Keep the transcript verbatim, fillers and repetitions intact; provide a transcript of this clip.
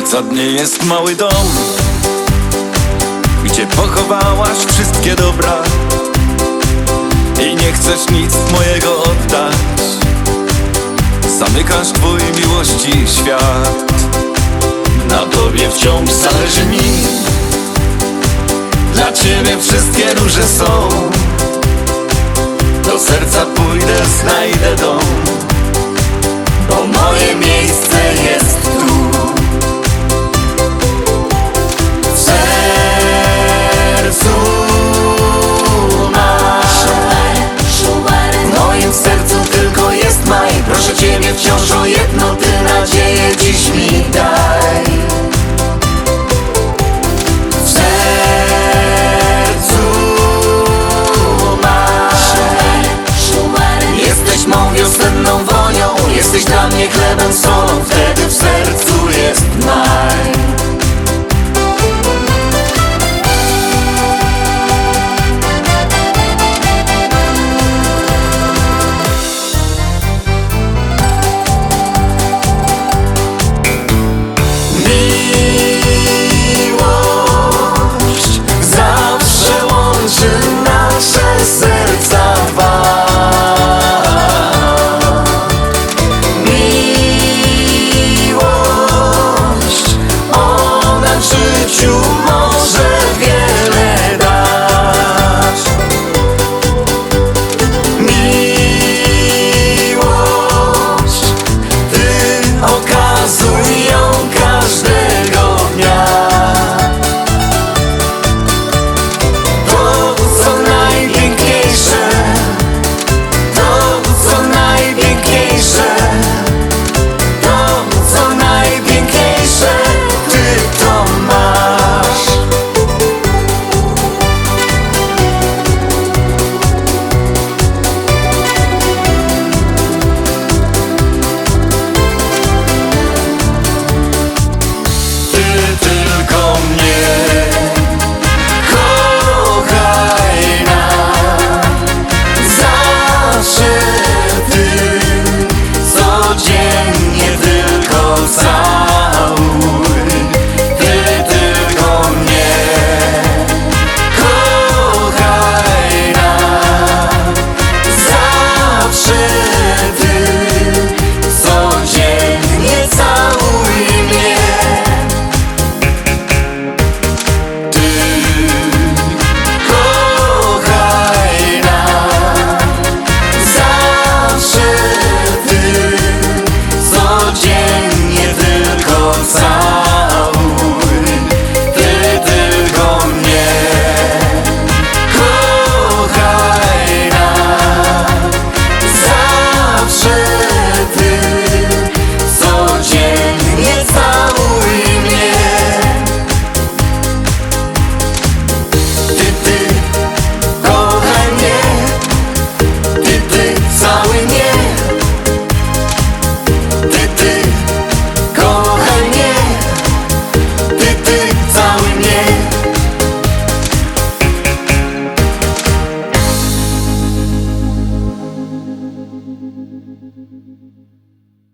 Za dnie jest mały dom, gdzie pochowałaś wszystkie dobra i nie chcesz nic mojego oddać. Zamykasz twój miłości świat. Na tobie wciąż zależy mi, dla ciebie wszystkie róże są. Do serca pójdę, znajdę dom, bo moje miejsce jest tu. W sercu masz, w moim sercu tylko jest maj. Proszę ciebie wciąż o jedno, ty nadzieję dziś mi daj. W sercu masz, jesteś mą wiosenną wonią, jesteś dla mnie chlebem, solą, wtedy w sercu jest maj.